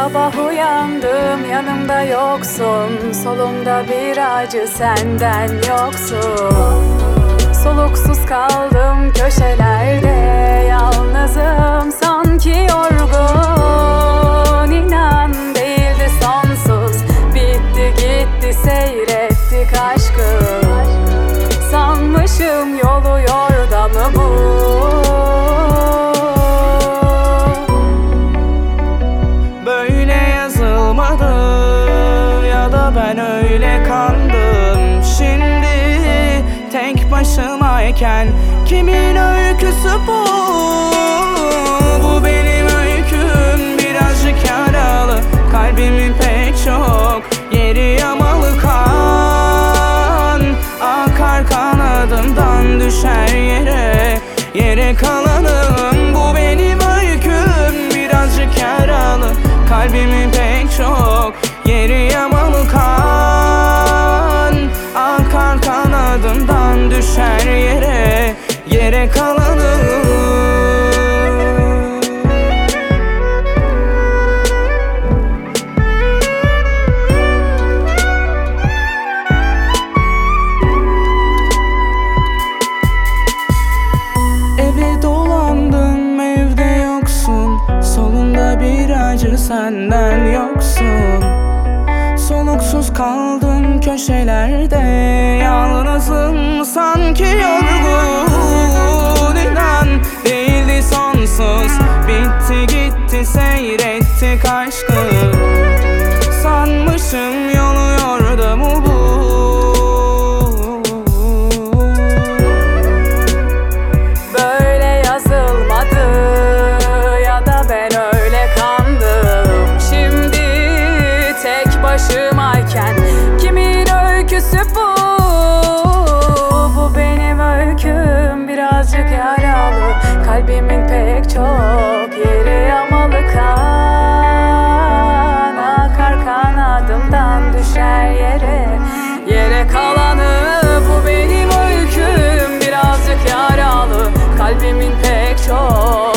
Sabah uyandım, yanımda yoksun. Solumda bir acı, senden yoksun. Soluksuz kaldım köşelerde, yalnızım sanki yorgun. İnan değildi sonsuz, bitti gitti seyrettik aşkı. Sanmışım yolu yordamı bu. Böyle yazılmadı ya da ben öyle kandım. Şimdi tek başımayken kimin öyküsü bu? Bu benim öyküm, birazcık yaralı. Kalbimin pek çok yeri yamalı, kan akar kanadımdan düşer yere. Yere kalanım, bu benim öyküm, birazcık yaralı. Kalbimin pek çok yeri yamalı, kan akar kanadımdan düşer yere. Yere kalanım. Eve dolandım, evde yoksun. Solunda bir acı, senden yoksun. Soluksuz kaldım köşelerde, yalnızım sanki yorgun. İnan değildi sonsuz, bitti gitti seyrettik aşkı. Sanmışım yolu yordamı bu. Böyle yazılmadı ya da ben öyle kandım. Şimdi tek başımayken kimin öyküsü bu? Bu benim öyküm, birazcık yaralı. Kalbimin pek çok yeri yamalı, kan akar kanadımdan düşer yere. Yere kalanı, bu benim öyküm, birazcık yaralı. Kalbimin pek çok